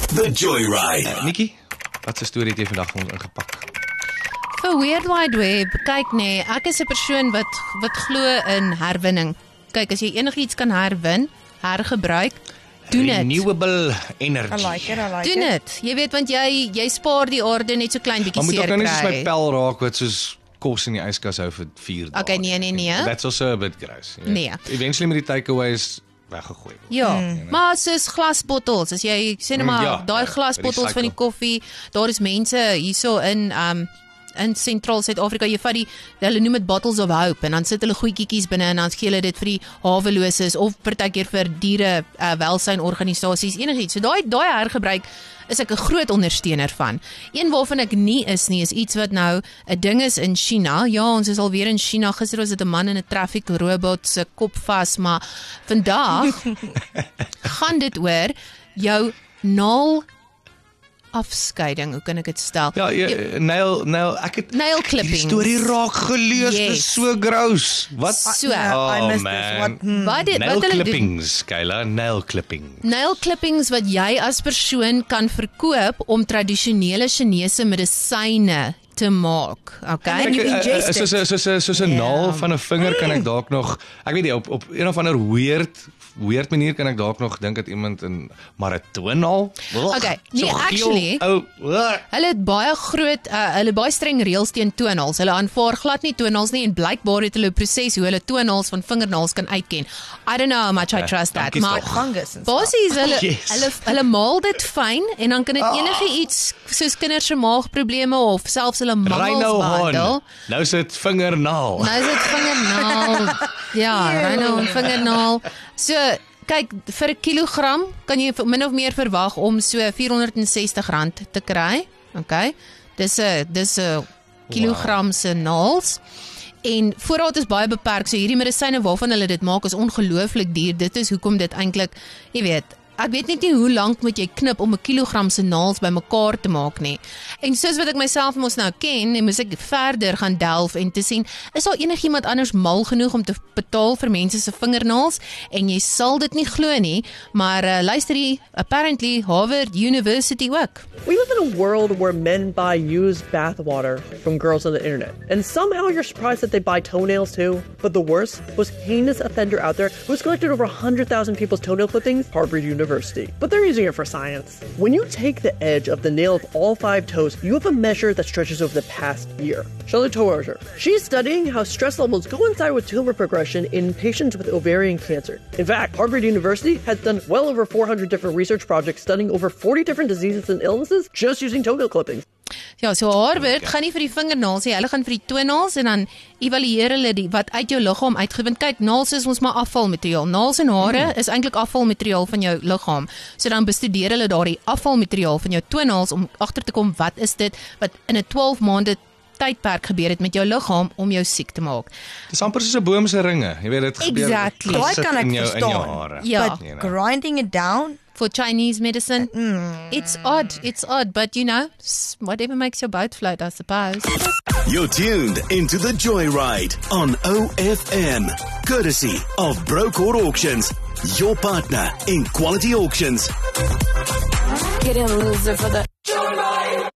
The Joyride. Nikki, wat se storie het jy vandag vir ons ingepak? Vir Weird Wide Web, kyk nee, ek is 'n persoon wat glo in herwinning. Kyk, as jy enigiets kan hergebruik, doen dit. Renewable energy. I like it. Doen dit. Jy weet, want jy spaar die aarde net so klein bietjie Maar moet seer ook nou nie soos my kry. pel raak wat soos kos in die yskas hou vir 4 dae. Okay, nee. That's also a bit gross. Nee. Eventually met die takeaways weggegooi word. Ja, maar soos glasbottels, as jy sê net maar Ja, daai ja, glasbottels van die recycle. koffie, daar is mense hierso in sentraal Suid-Afrika, jy vat hulle noem dit bottles of hope en dan sit hulle goedjies binne en dan gee hulle dit vir die haweloses of partykeer vir diere welsynorganisasies, enigiets. So daai hergebruik is ek 'n groot ondersteuner van. Een waarvan ek nie is iets wat nou 'n ding is in China. Ja, ons is alweer in China. Gister was dit 'n man in 'n traffic robot se kop vas, maar vandag gaan dit oor jou naal afskeiding, hoe kan ek dit stel? Ja, nail, ek het Nail clippings. Die storie raak gelees, dit Yes. is so gross. Wat? So, I missed man. this. What? Nail wat hulle doen. clippings, Kayla, nail clipping. Nail clippings wat jy as persoon kan verkoop om tradisionele Chinese medisyne te maak. Okay? En you ingest it. Soos 'n naal van 'n vinger kan ek dalk nog, ek weet nie, op een of ander weird manier kan ek dalk nog dink dat iemand maar 'n toenaal. Okay, nee, actually, hulle het baie groot, hulle het baie streng reëls teen toenaals. Hulle aanvaar glad nie toenaals nie en blykbaar het hulle 'n proses hoe hulle toenaals van vingernaels kan uitken. I don't know how much I trust that, dankie maar tog. Fungus en stuff. basies Yes. hulle maal dit fyn en dan kan dit enige iets soos kinders se maagprobleme of selfs hulle mangels behandel. Nou sit vingernaal. Nou is dit vingernaal. Ja, rhino vingernaal. So, kyk, vir 'n kilogram kan jy min of meer verwag om so R460 te kry. Okay? Dis 'n kilogram se naals. En voorraad is baie beperk. So hierdie medisyne waarvan hulle dit maak is ongelooflik duur. Dit is hoekom dit eintlik, jy weet, ek weet net nie hoe lank moet jy knip om 'n kilogram se naals bymekaar te maak nie. En soos wat ek myself mos nou ken, en moes ek verder gaan delf en te sien, is daar enigiemand anders mal genoeg om te betaal vir mense se vingernaals? En jy sal dit nie glo nie, maar luister hier, apparently Harvard University ook. We live in a world where men buy used bathwater from girls on the internet. And somehow you're surprised that they buy toenails too. But the worst was heinous offender out there who's collected over 100,000 people's toenail clippings, Harvard University. But they're using it for science. When you take the edge of the nail of all 5 toes, you have a measure that stretches over the past year. Charlotte Towarzer. She's studying how stress levels coincide with tumor progression in patients with ovarian cancer. In fact, Harvard University has done well over 400 different research projects studying over 40 different diseases and illnesses just using toenail clippings. Ja, so Harvard gaan nie vir die vingernaals nie, hulle gaan vir die toenaals en dan evalueer hulle wat uit jou liggaam uitgewind. Kyk, naels is ons maar afvalmateriaal. Naels en hare is eintlik afvalmateriaal van jou liggaam. So dan bestudeer hulle daardie afvalmateriaal van jou toenaals om agter te kom wat is dit wat in 'n 12 maande tydperk gebeur het met jou liggaam om jou siek te maak. Dis amper soos 'n boom se ringe. Jy weet dit gebeur. Exactly. dit Daai sit kan ek in jou verstaan. hare. Ja. But grinding it down, For Chinese medicine, it's odd, but you know, whatever makes your boat float, I suppose. You're tuned into The Joyride on OFM. Courtesy of Brocourt Auctions, your partner in quality auctions. Get in, loser, for the